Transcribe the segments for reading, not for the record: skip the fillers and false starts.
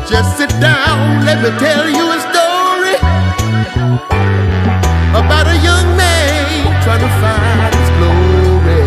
Just sit down, let me tell you a story about a young man trying to find his glory.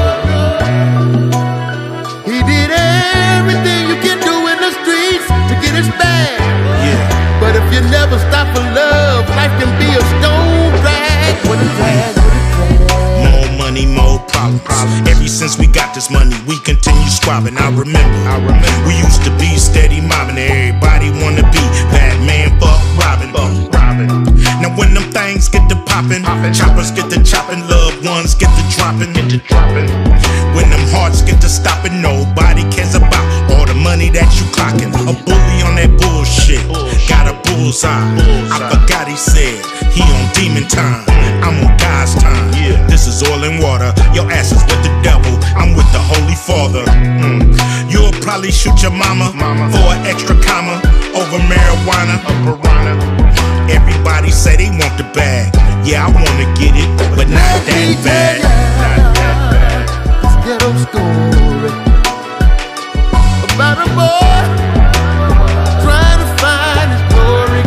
He did everything you can do in the streets to get his bag. Yeah. But if you never stop for love, life can be a stone drag. What a drag, what a drag. More money, more problems. Ever since we got this money, we continue squabbing. I remember we used to be steady mobbing. Everybody wanna be Batman, fuck Robin. Now when them things get to popping, choppers get to chopping, loved ones get to dropping. When them hearts get to stopping, nobody cares about all the money that you clocking. A bully on that bullshit, got a bullseye. I forgot he said he on demon time. I'm on God's time. This is oil and water. Your ass is with the devil. I'm with the Holy Father. You'll probably shoot your mama for an extra comma over marijuana. Everybody say they want the bag. Yeah, I wanna get it, but not that bad. This ghetto story about a boy trying to find his glory.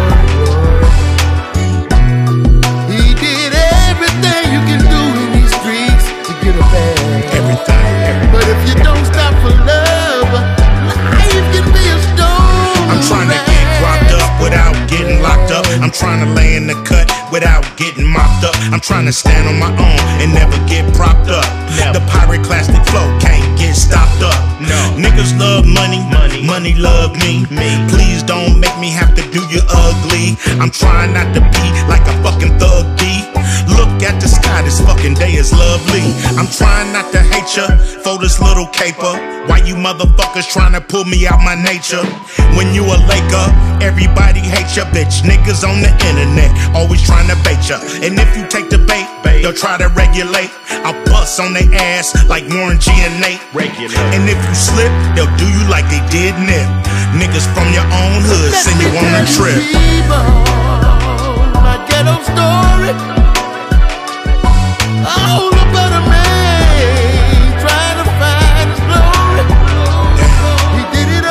He did everything you can do in these streets to get a bag. Everything. But if you don't stop for love, life can be a stone. I'm trying to get rocked up without getting locked up. I'm trying to lay in the cut without getting mopped up. I'm trying to stand on my own and never get propped up. The pyroclastic flow can't get stopped up. Niggas love money, money love me. Please don't make me have to do you ugly. I'm trying not to be like a fucking thug D. Look at the sky, this fucking day is lovely. I'm trying not to hate ya for this little caper. Why you motherfuckers trying to pull me out my nature? When you a Laker, everybody hates ya, bitch. Niggas on the internet always trying to bait ya. And if you take the bait, they'll try to regulate. I'll bust on their ass like Warren G and Nate. And if you slip, they'll do you like they did Nip. Niggas from your own hood send you on a trip. My ghetto story. All about a man trying to find his glory. He did it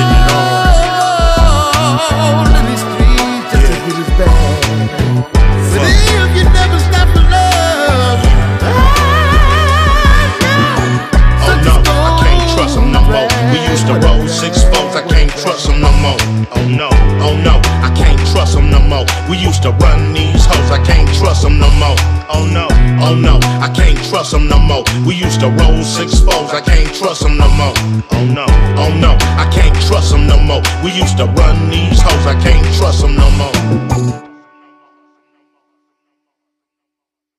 all in these streets just to get his bag. But if you never stop for love, oh no, I can't trust him no more. We used to roll 6-4s, I can't trust him no more. Oh no, I can't trust him no more. We used to run these hoes, I can't trust him no more. Oh no, I can't trust him no more. We used to roll 6-4s, I can't trust him no more. Oh no, I can't trust him no more. We used to run these hoes, I can't trust him no more.